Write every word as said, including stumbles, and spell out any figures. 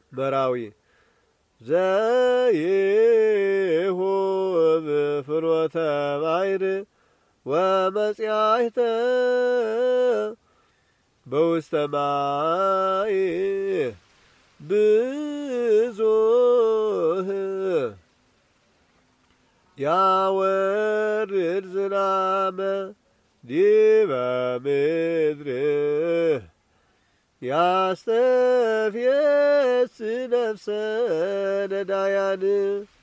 መራዊ ዘይሁብ ፍኖተ ባሕር ወመጽያሕተ በውስተ ማይ ብዙህ ያወርድ ዝናመ ዲበ ምድር ያስተፍየስ ነፍሰ ነዳያን